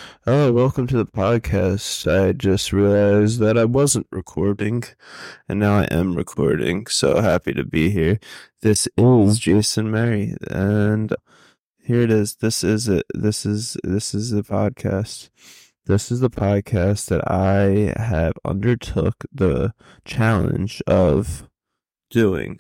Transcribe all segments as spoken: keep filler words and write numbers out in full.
Oh, welcome to the podcast. I just realized that I wasn't recording, and now I am recording. So happy to be here. This is Jason Mary, and here it is. This is it. This is this is the podcast. This is the podcast that I have undertook the challenge of doing.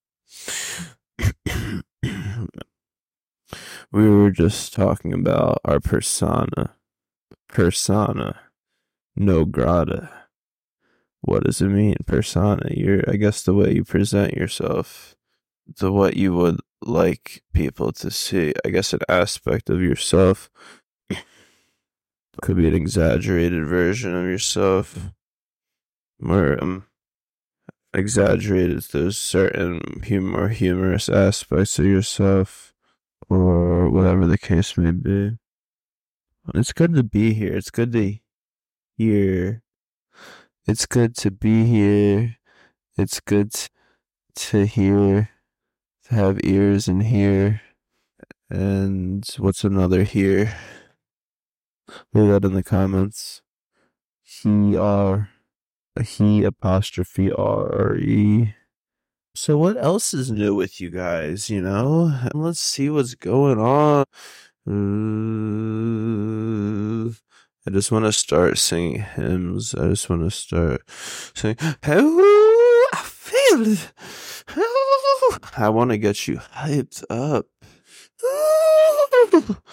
We were just talking about our persona. Persona no grata. What does it mean? Persona. You're, I guess, the way you present yourself, the what you would like people to see. I guess an aspect of yourself could be an exaggerated version of yourself, more um, exaggerated those certain humor, humorous aspects of yourself, or whatever the case may be. It's good to be here. It's good to hear. It's good to be here. It's good to hear, to have ears and hear. And what's another here? Leave that in the comments. He R. He apostrophe R E. So what else is new with you guys, you know? Let's see what's going on. Uh, I just want to start singing hymns. I just want to start singing. Oh, I feel it. Oh, I want to get you hyped up. Oh,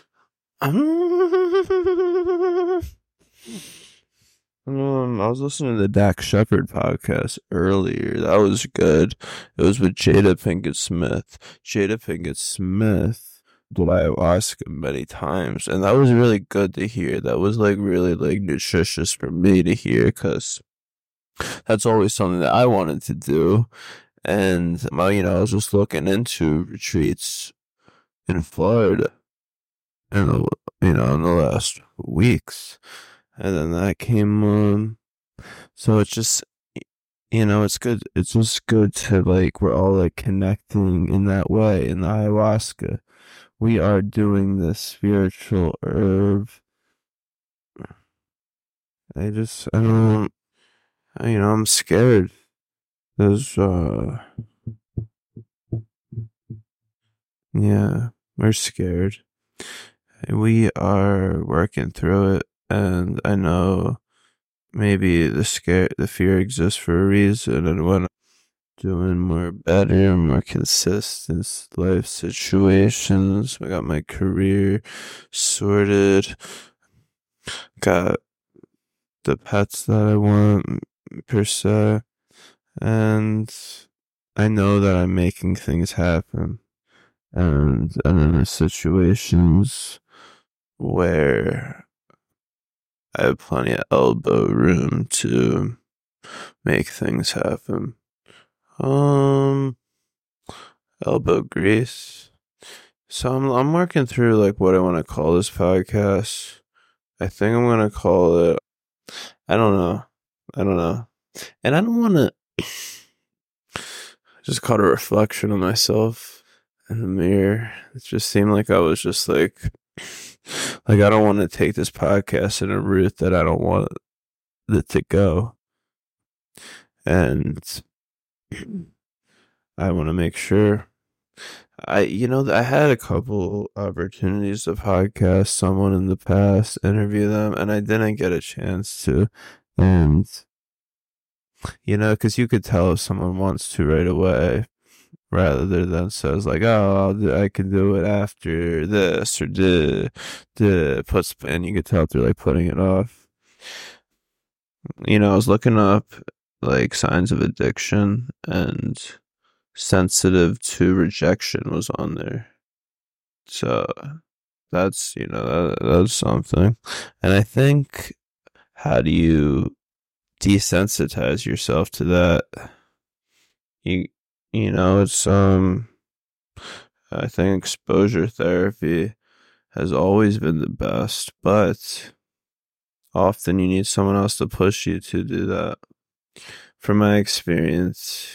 um, I was listening to the Dak Shepard podcast earlier. That was good. It was with Jada Pinkett Smith. Jada Pinkett Smith did ayahuasca many times, and that was really good to hear. That was like really like nutritious for me to hear, because that's always something that I wanted to do. And well, you know, I was just looking into retreats in Florida, in the, you know, in the last weeks, and then that came on. So it's just, you know, it's good. It's just good to like, we're all like connecting in that way in the ayahuasca. We are doing this spiritual herb. I just, I don't, you know, I'm scared. There's, uh, yeah, we're scared. We are working through it, and I know maybe the scare, the fear exists for a reason, and when I'm doing more better, more consistent life situations, I got my career sorted, got the pets that I want, per se, and I know that I'm making things happen, and and in the situations where I have plenty of elbow room to make things happen. Um, elbow grease. So I'm I'm working through like what I want to call this podcast. I think I'm gonna call it. I don't know. I don't know. And I don't want to. Just caught a reflection of myself in the mirror. It just seemed like I was just like, like I don't want to take this podcast in a route that I don't want it to go, and I want to make sure. I, you know, I had a couple opportunities to podcast someone in the past, interview them, and I didn't get a chance to. And, you know, because you could tell if someone wants to right away, rather than says like, oh, I'll, I can do it after this or the, the puts, and you could tell if they're like putting it off. You know, I was looking up like signs of addiction, and sensitive to rejection was on there. So that's, you know, that, that's something. And I think, how do you desensitize yourself to that? You, you know, it's, um, I think exposure therapy has always been the best, but often you need someone else to push you to do that. From my experience,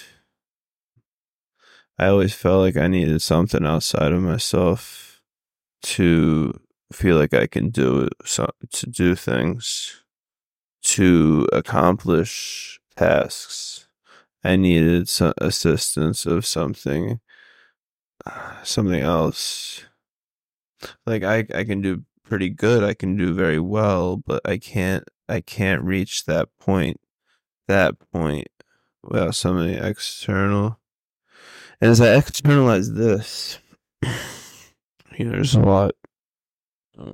I always felt like I needed something outside of myself to feel like I can do it, so, to do things, to accomplish tasks. I needed some assistance of something, something else. Like I, I can do pretty good. I can do very well, but I can't, I can't reach that point, that point without something external. And as I externalize this, you know, there's a lot. Um,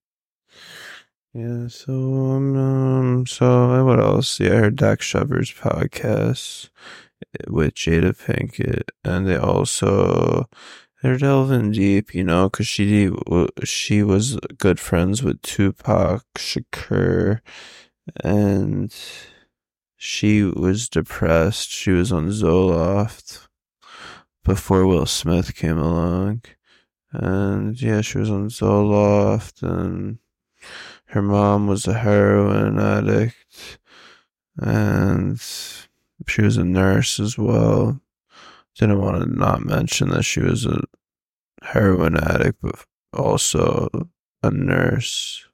yeah, so um, um, so what else? Yeah, I heard Dak Shepard's podcast with Jada Pinkett, and they also they're delving deep, you know, because she she was good friends with Tupac Shakur, and she was depressed. She was on Zoloft before Will Smith came along, and yeah, she was on Zoloft, and her mom was a heroin addict, and she was a nurse as well. Didn't want to not mention that she was a heroin addict, but also a nurse.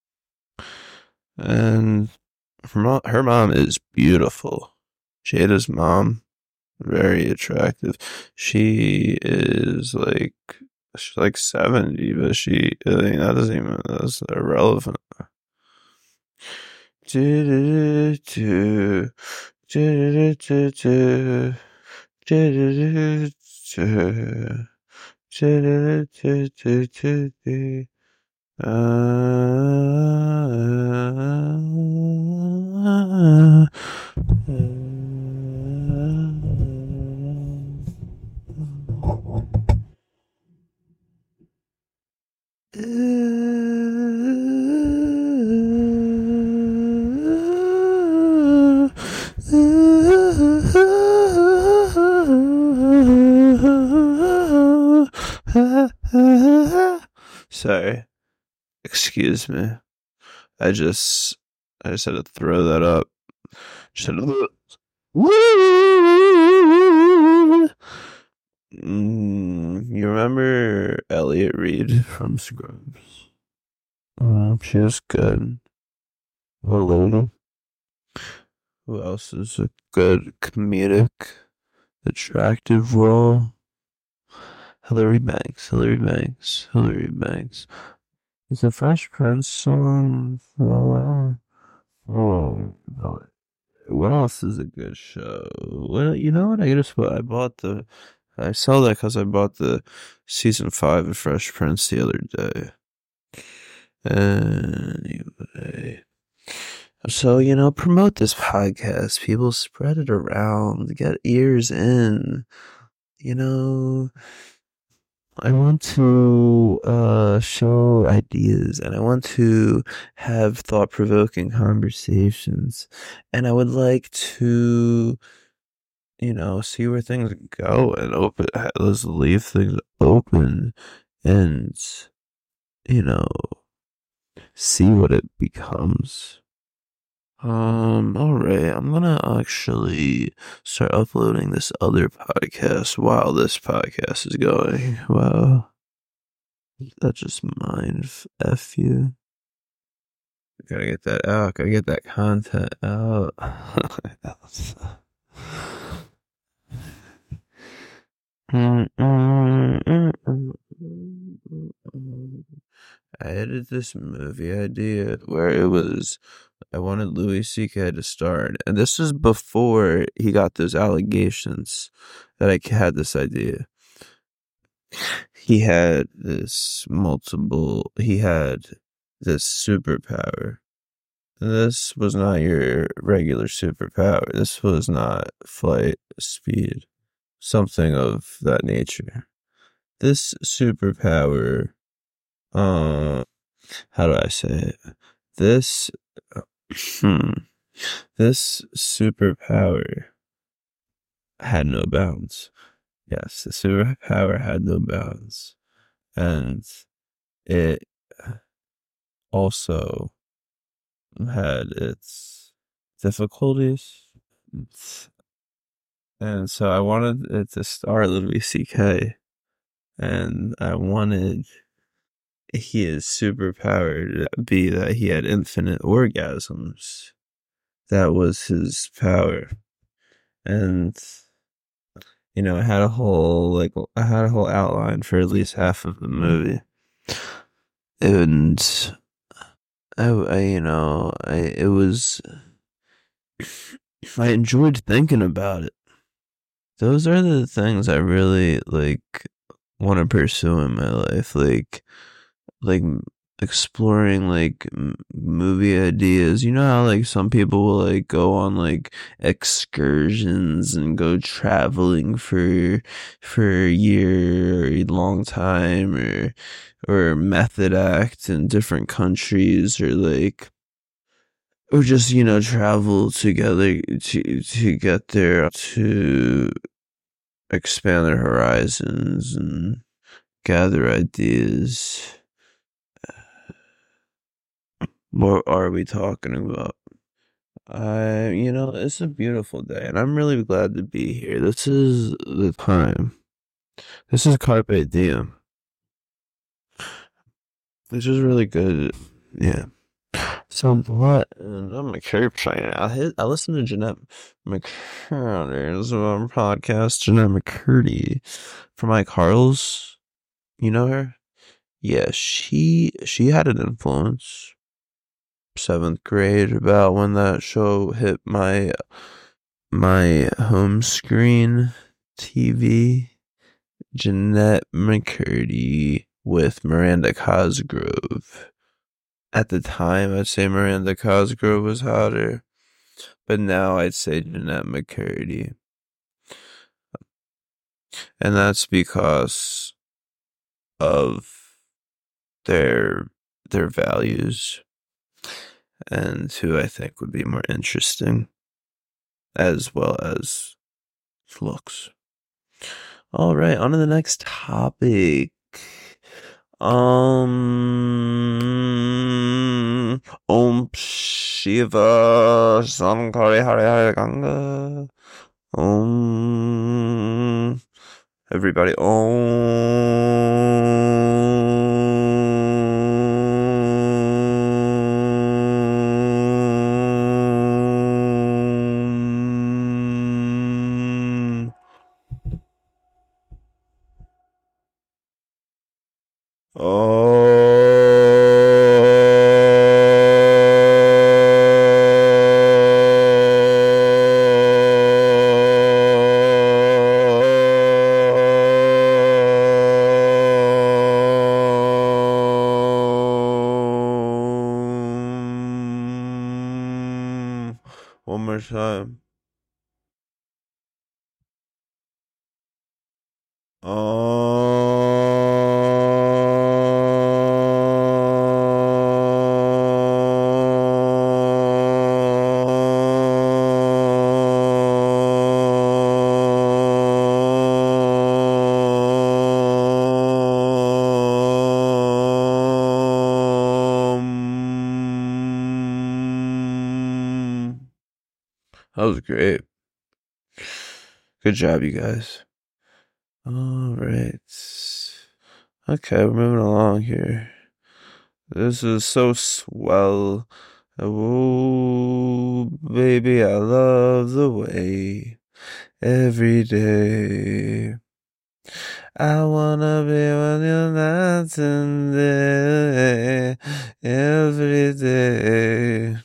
And her mom, her mom is beautiful. Jada's mom, very attractive. She is like, she's like seventy, but she, I think that doesn't even, that's irrelevant. Do, do, do, do, do, do, do, Sorry. Excuse me. I just I just had to throw that up. Just had to mm, you remember Elliot Reed from Scrubs? Um, she was good. Who else is a good comedic, attractive role? Hilary Banks, Hilary Banks, Hilary Banks. Is a Fresh Prince song? Oh, oh, what else is a good show? Well, you know what? I just I bought the. I saw that because I bought the season five of Fresh Prince the other day. Anyway, so you know, promote this podcast. People, spread it around. Get ears in. You know. I want to uh, show ideas, and I want to have thought-provoking conversations, and I would like to, you know, see where things go and open. Let's leave things open, and you know, see what it becomes. Um, alright, I'm gonna actually start uploading this other podcast while this podcast is going. Wow. That just mind F you. Gotta get that out, gotta get that content out. I edited this movie idea where it was I wanted Louis C K to star in it. And this was before he got those allegations that I had this idea. He had this multiple, he had this superpower. This was not your regular superpower. This was not flight speed, something of that nature. This superpower, uh, how do I say it? This, hmm, this superpower had no bounds. Yes, the superpower had no bounds. And it also had its difficulties. And so I wanted it to star Louis C K. And I wanted his superpower be that he had infinite orgasms. That was his power. And, you know, I had a whole, like, I had a whole outline for at least half of the movie. And, I, I you know, I, it was, I enjoyed thinking about it. Those are the things I really, like, want to pursue in my life. Like, like, exploring like m- movie ideas. You know how like some people will like go on like excursions and go traveling for for a year or a long time, or or method act in different countries, or like or just, you know, travel together to to get there, to expand their horizons and gather ideas. What are we talking about? I, you know, it's a beautiful day, and I'm really glad to be here. This is the time. This is Carpe Diem. This is really good. Yeah. So what? And I'm a curb trainer. I hit. I listen to Jeanette McCurdy's um, podcast. Jeanette McCurdy from Mike Harles. You know her? Yeah, she she had an influence. Seventh grade, about when that show hit my my home screen T V. Jeanette McCurdy with Miranda Cosgrove. At the time, I'd say Miranda Cosgrove was hotter, but now I'd say Jeanette McCurdy. And that's because of their their values, and who I think would be more interesting, as well as looks. All right, on to the next topic. Um, Om Shiva Sankari Hare Hare Ganga. Om. Everybody, Om. One more time. That was great. Good job, you guys. All right. Okay, we're moving along here. This is so swell. Oh, baby, I love the way every day. I wanna be when you're night and day, every day.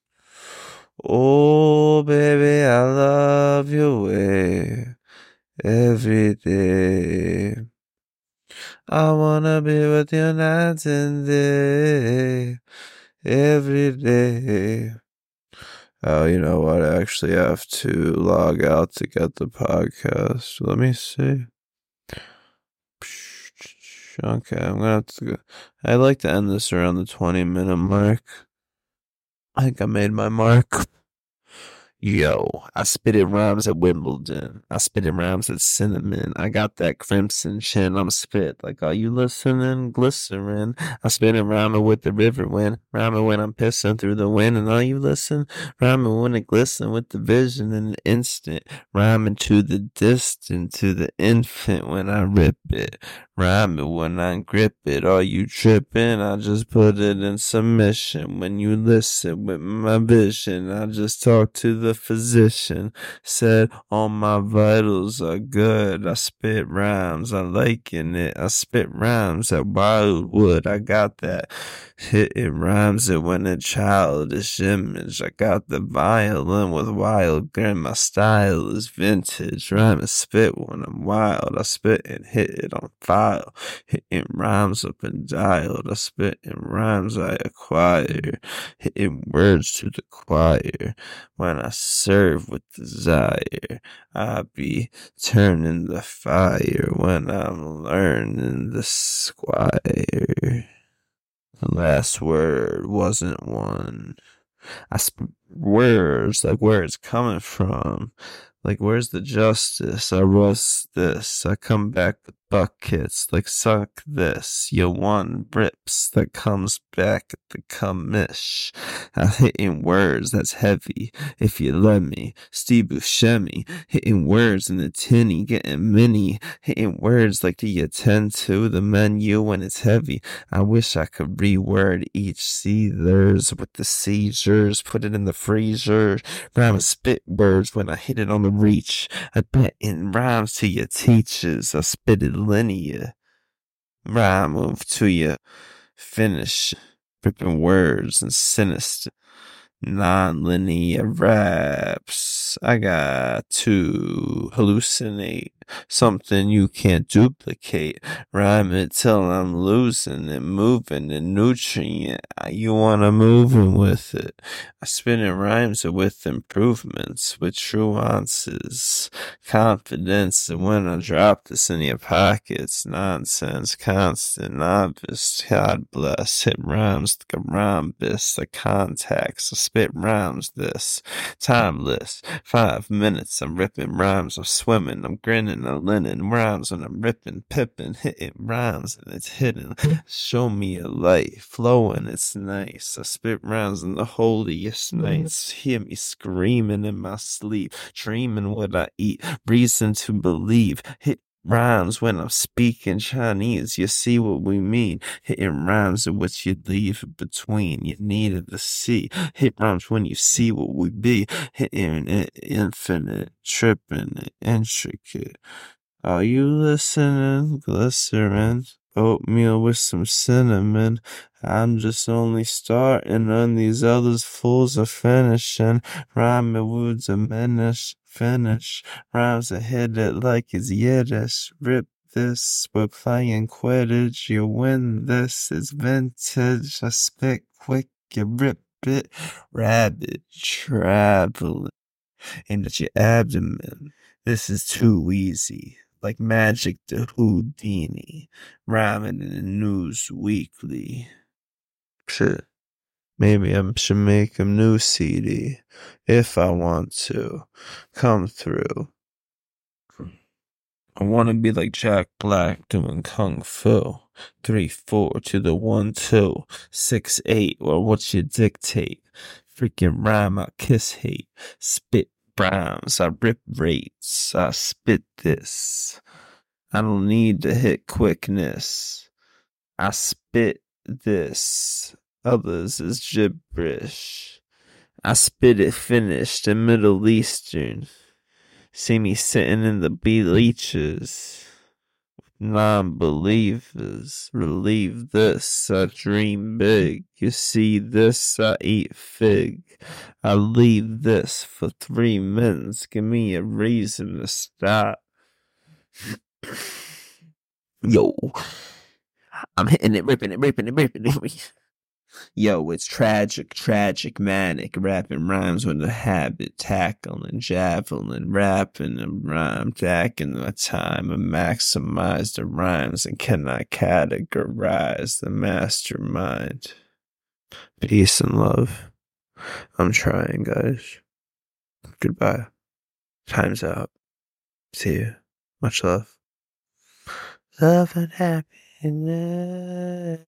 Oh, baby, I love your way every day. I wanna be with you night and day, every day. Oh, you know what? I actually have to log out to get the podcast. Let me see. Okay, I'm gonna have to go. I'd like to end this around the twenty minute mark. I think I made my mark. Yo, I spit it rhymes at Wimbledon. I spit it rhymes at Cinnamon. I got that crimson chin. I'm spit like, are you listening? Glycerin. I spit it rhyming with the river wind. Rhyming when I'm pissing through the wind. And are you listen? Rhyming when it glisten with the vision in an instant. Rhyming to the distant, to the infant when I rip it. Rhyme it when I grip it. Are you tripping? I just put it in submission. When you listen with my vision, I just talked to the physician. Said all my vitals are good. I spit rhymes. I liking it. I spit rhymes at Wildwood. I got that. It, it rhymes it when a childish image. I got the violin with wild grin. My style is vintage. Rhyme and spit when I'm wild. I spit and hit it on fire. Hitting rhymes up and dialed. I spit in rhymes I acquire. Hitting words to the choir. When I serve with desire, I be turning the fire. When I'm learning the squire. The last word wasn't one. I spit words like where it's coming from. Like, where's the justice? I rust this. I come back with buckets. Like, suck this. You one rips that comes back at the commish. I'm hitting words that's heavy. If you let me. Steve Buscemi. Hitting words in the tinny. Getting mini. Hitting words like do you attend to the menu when it's heavy. I wish I could reword each Caesars with the seizures. Put it in the freezer. Rhyme and spit words when I hit it on the reach. I bet in rhymes to your teachers. I spit it linear. Rhyme move to your finish. Ripping words and sinister. Non-linear raps. I got to hallucinate something you can't duplicate. Rhyme it till I'm losing it, moving the nutrient. You wanna move in with it. I spin in rhymes with improvements, with nuances, confidence. And when I drop this in your pockets, nonsense, constant, novice. God bless. Hit rhymes like a rhombus, the contacts. I spit rhymes this timeless. Five minutes, I'm ripping rhymes. I'm swimming, I'm grinning, I'm linen rhymes, and I'm ripping, pipping, hitting rhymes, and it's hidden. Show me a light, flowing, it's nice. I spit rhymes in the holiest nights. Hear me screaming in my sleep, dreaming what I eat, reason to believe. Hit rhymes when I'm speaking Chinese. You see what we mean. Hitting rhymes in which you leave between. You needed to see. Hit rhymes when you see what we be. Hitting it infinite, tripping, intricate. Are you listening? Glycerin, oatmeal with some cinnamon. I'm just only starting on these others fools are finishing. Rhyme it would diminish, finish. Rhymes that hit it like it's Yiddish. Rip this, we're playing Quidditch. You win this, it's vintage. I spit quick, you rip it. Rabbit traveling into your abdomen. This is too easy. Like magic to Houdini. Rhyming in the news weekly. Shit. Maybe I should make a new C D. If I want to. Come through. I want to be like Jack Black doing Kung Fu. Three, four to the one, two. Six, eight, or what you dictate. Freaking rhyme, I kiss hate. Spit rhymes, I rip rates. I spit this. I don't need to hit quickness. I spit this. Others is gibberish. I spit it finished in Middle Eastern. See me sitting in the bleachers. Non-believers, relieve this, I dream big. You see this, I eat fig. I leave this for three minutes. Give me a reason to stop. Yo, I'm hitting it, ripping it, ripping it, ripping it. Yo, it's tragic, tragic, manic, rapping rhymes with a habit, tackling, javelin, rapping and rhyme, tacking my time and maximize the rhymes and cannot categorize the mastermind. Peace and love. I'm trying, guys. Goodbye. Time's out. See you. Much love. Love and happiness.